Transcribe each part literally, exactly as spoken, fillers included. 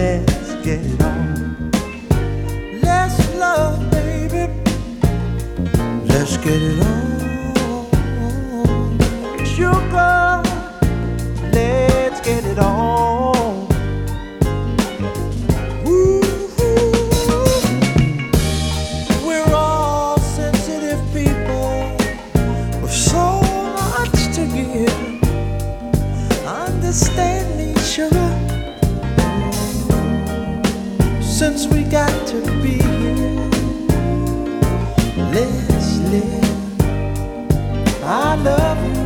let's get it on. Let's love, baby. Let's get it on. Sugar, let's get it on. Ooh, we're all sensitive people with so much to give. Understand me, sugar. Since we got to be here, let's live. I love you.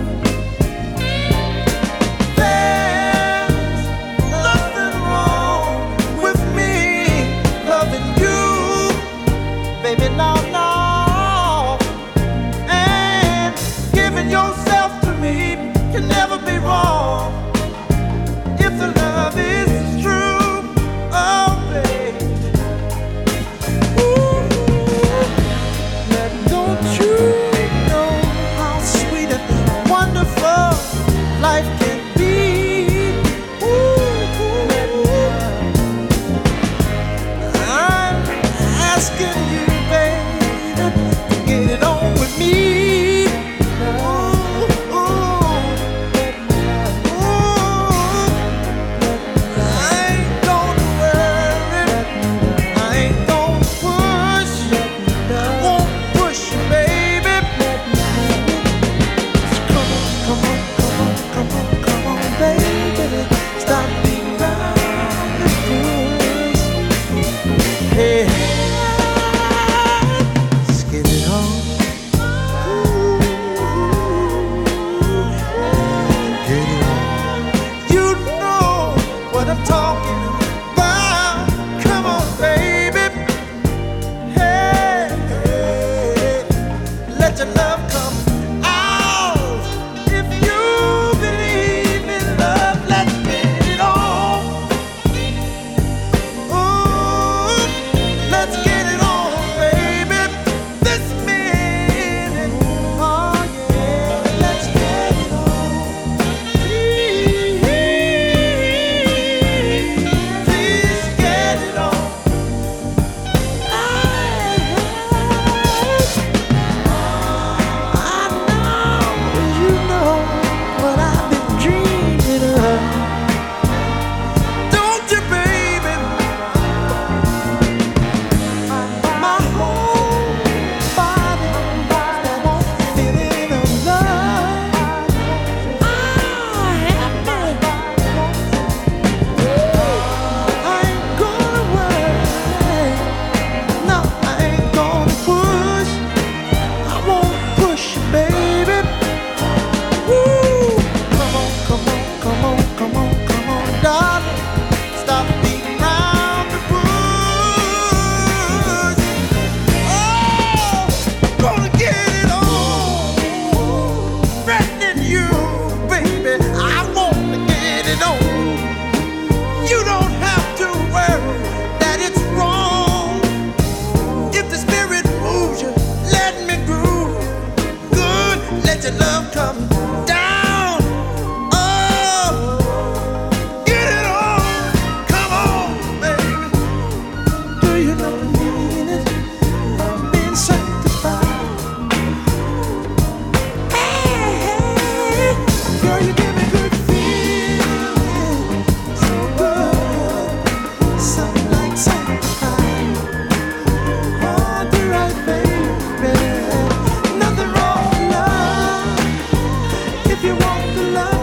There's nothing wrong with me loving you, baby, no, no. And giving yourself to me can never be wrong if the love is true. Oh, baby. Ooh, now don't you know how sweet and wonderful life can be? Ooh, I'm asking you, baby, to get it on with me. Ooh, ooh, ooh. I ain't gonna worry, I ain't gonna push, I won't push you, baby. Come on, come on, come on, come on, come on, baby. Stop being around the bush. Hey, let's get it on. Get it on. You know what I'm talking about. Come on, baby. Hey, hey, let your love come out. If you believe in love, let's get it on. Ooh, let's get it on, baby. This minute, oh yeah, let's get it on. Please, please get it on. I know you know what I've been dreaming of. Don't you, baby? My whole body that feeling of love. I have I ain't gonna worry. No, I ain't gonna push. I won't push you, baby. Woo! Come on, come on, come on, come on, come on, darling. Stop beating around the bush. Oh, gonna get it on. Threatening you, baby. I wanna get it on. You don't have to worry that it's wrong. If the spirit moves you, let me groove. Good, let your love come down. Oh, get it on. Come on, baby. Do you know the meaning of being sanctified? Hey, girl, you give me good feeling. So good, something like sanctified. Hard to write, baby. Nothing wrong with love if you want the love.